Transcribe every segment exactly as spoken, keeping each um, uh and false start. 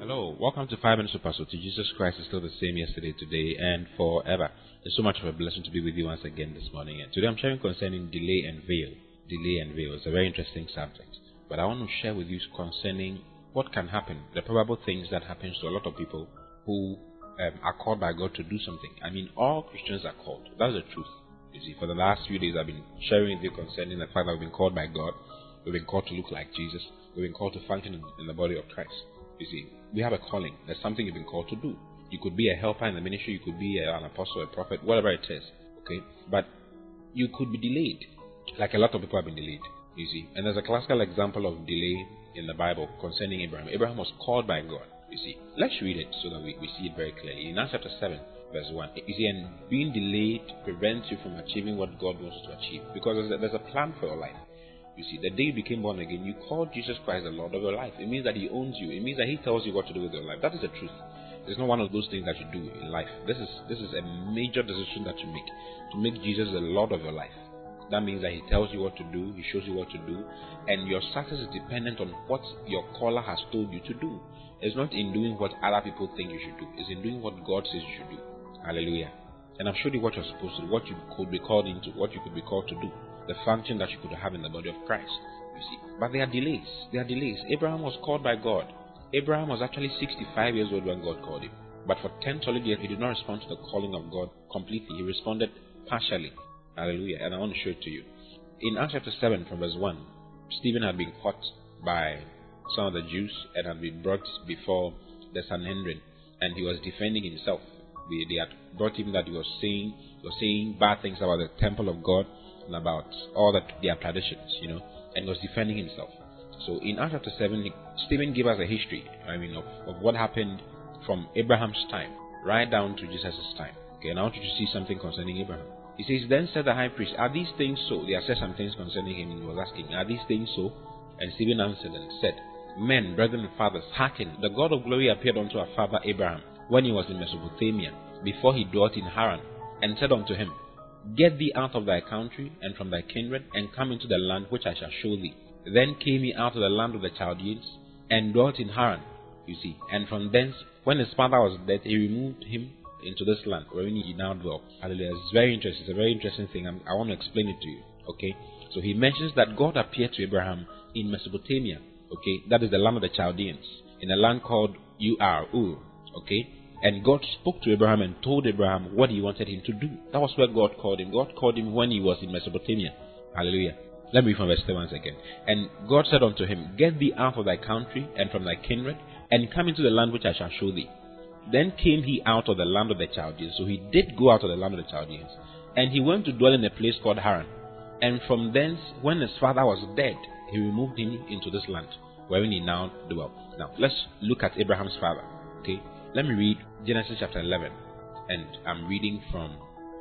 Hello, welcome to Five Minutes with Pastor T. Jesus Christ is still the same yesterday, today, and forever. It's so much of a blessing to be with you once again this morning. And today I'm sharing concerning delay and veil. Delay and veil is a very interesting subject. But I want to share with you concerning what can happen, the probable things that happens to a lot of people who um, are called by God to do something. I mean, all Christians are called. That's the truth. You see, for the last few days I've been sharing with you concerning the fact that we've been called by God. We've been called to look like Jesus. We've been called to function in, in the body of Christ. You see, we have a calling. There's something you've been called to do. You could be a helper in the ministry. You could be a, an apostle, a prophet, whatever it is. Okay? But you could be delayed. Like a lot of people have been delayed. You see. And there's a classical example of delay in the Bible concerning Abraham. Abraham was called by God. You see. Let's read it so that we, we see it very clearly. In Acts chapter seven, verse one. You see, and being delayed prevents you from achieving what God wants you to achieve. Because there's a, there's a plan for your life. You see, the day you became born again, you called Jesus Christ the Lord of your life. It means that He owns you. It means that He tells you what to do with your life. That is the truth. It's not one of those things that you do in life. This is this is a major decision that you make. To make Jesus the Lord of your life. That means that He tells you what to do. He shows you what to do. And your success is dependent on what your caller has told you to do. It's not in doing what other people think you should do. It's in doing what God says you should do. Hallelujah. And I've showed you what you're supposed to do. What you could be called into. What you could be called to do. The function that you could have in the body of Christ. You see. But there are delays. There are delays. Abraham was called by God. Abraham was actually sixty-five years old when God called him. But for ten solid years, he did not respond to the calling of God completely. He responded partially. Hallelujah. And I want to show it to you. In Acts chapter seven from verse one, Stephen had been caught by some of the Jews and had been brought before the Sanhedrin. And he was defending himself. They, they had brought him that he was saying, he was saying bad things about the temple of God. About all that their traditions, you know, and was defending himself. So in Acts chapter seven, Stephen gave us a history, I mean, of, of what happened from Abraham's time right down to Jesus' time. Okay, and I want you to see something concerning Abraham. He says, then said the high priest, are these things so? They said some things concerning him, and he was asking, are these things so? And Stephen answered and said, men, brethren and fathers, hearken, the God of glory appeared unto our father Abraham when he was in Mesopotamia, before he dwelt in Haran, and said unto him, get thee out of thy country and from thy kindred, and come into the land which I shall show thee. Then came he out of the land of the Chaldeans, and dwelt in Haran, you see. And from thence, when his father was dead, he removed him into this land, wherein he now dwelt. Hallelujah. It's very interesting. It's a very interesting thing. I'm, I want to explain it to you. Okay. So he mentions that God appeared to Abraham in Mesopotamia. Okay. That is the land of the Chaldeans, in a land called Ur. Ur. Okay. And God spoke to Abraham and told Abraham what He wanted him to do. That was where God called him. God called him when he was in Mesopotamia. Hallelujah. Let me read from verse seven once again. And God said unto him, get thee out of thy country and from thy kindred, and come into the land which I shall show thee. Then came he out of the land of the Chaldeans. So he did go out of the land of the Chaldeans. And he went to dwell in a place called Haran. And from thence, when his father was dead, he removed him into this land, wherein he now dwelt. Now, let's look at Abraham's father. Okay. Let me read Genesis chapter eleven, and I'm reading from,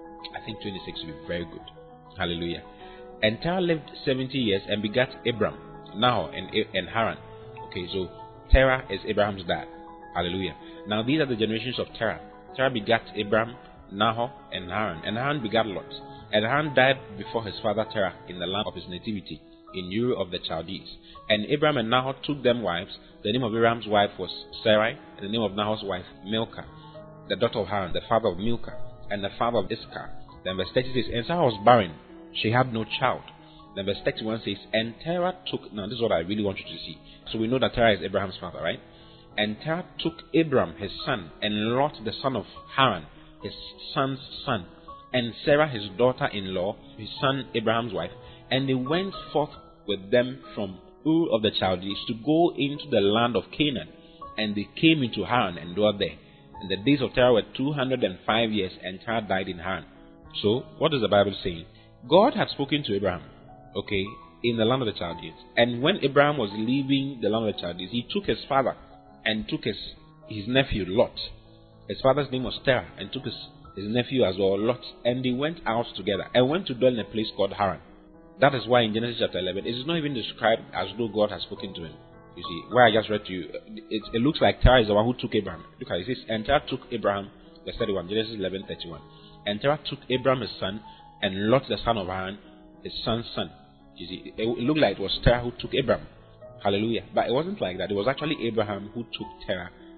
I think twenty-six will be very good. Hallelujah. And Terah lived seventy years and begat Abram, Nahor, and, and Haran. Okay, so Terah is Abraham's dad. Hallelujah. Now these are the generations of Terah. Terah begat Abram, Nahor, and Haran. And Haran begat Lot. And Haran died before his father Terah in the land of his nativity, in Ur of the Chaldees. And Abram and Nahor took them wives. The name of Abram's wife was Sarai, and the name of Nahor's wife Milcah, the daughter of Haran, the father of Milcah, and the father of Iscah. Then verse thirty says, and Sarah was barren, she had no child. Then verse thirty-one says, and Terah took, now this is what I really want you to see. So we know that Terah is Abraham's father, right? And Terah took Abram his son, and Lot the son of Haran, his son's son, and Sarah his daughter-in-law, his son Abraham's wife, and they went forth with them from Ur of the Chaldees to go into the land of Canaan. And they came into Haran and dwelt there. And the days of Terah were two hundred and five years, and Terah died in Haran. So, what is the Bible saying? God had spoken to Abraham, okay, in the land of the Chaldees. And when Abraham was leaving the land of the Chaldees, he took his father and took his, his nephew Lot. His father's name was Terah, and took his, his nephew as well, Lot. And they went out together and went to dwell in a place called Haran. That is why in Genesis chapter eleven, it is not even described as though God has spoken to him. You see, where I just read to you, it, it looks like Terah is the one who took Abraham. Look at it, it says, and Terah took Abraham, verse thirty-one, Genesis eleven thirty-one. And Terah took Abraham his son, and Lot the son of Haran, his son's son. You see, it, it looked like it was Terah who took Abraham. Hallelujah. But it wasn't like that. It was actually Abraham who took Terah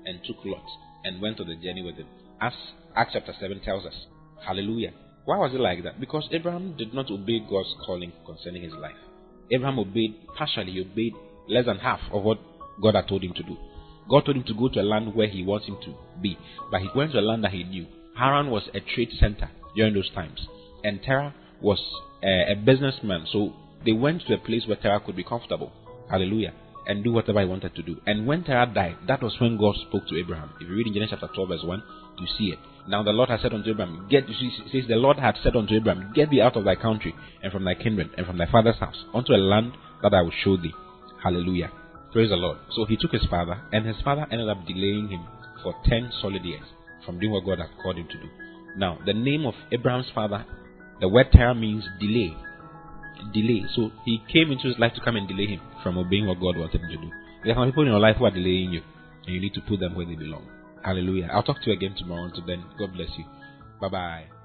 and took Lot and went on the journey with him. As Acts chapter seven tells us. Hallelujah. Why was it like that? Because Abraham did not obey God's calling concerning his life. Abraham obeyed partially, he obeyed less than half of what God had told him to do. God told him to go to a land where he wants him to be, but he went to a land that he knew. Haran was a trade center during those times, and Terah was a, a businessman, so they went to a place where Terah could be comfortable. Hallelujah. And do whatever he wanted to do. And when Terah died, that was when God spoke to Abraham. If you read in Genesis chapter twelve verse one, you see it. Now the Lord had said unto Abraham, get, it says the Lord had said unto Abraham, get thee out of thy country, and from thy kindred, and from thy father's house, unto a land that I will show thee. Hallelujah. Praise the Lord. So he took his father, and his father ended up delaying him for ten solid years from doing what God had called him to do. Now, the name of Abraham's father, the word Terah means delay. Delay. So he came into his life to come and delay him from obeying what God wanted him to do. There are some people in your life who are delaying you, and you need to put them where they belong. Hallelujah. I'll talk to you again tomorrow. Until then, God bless you. Bye bye.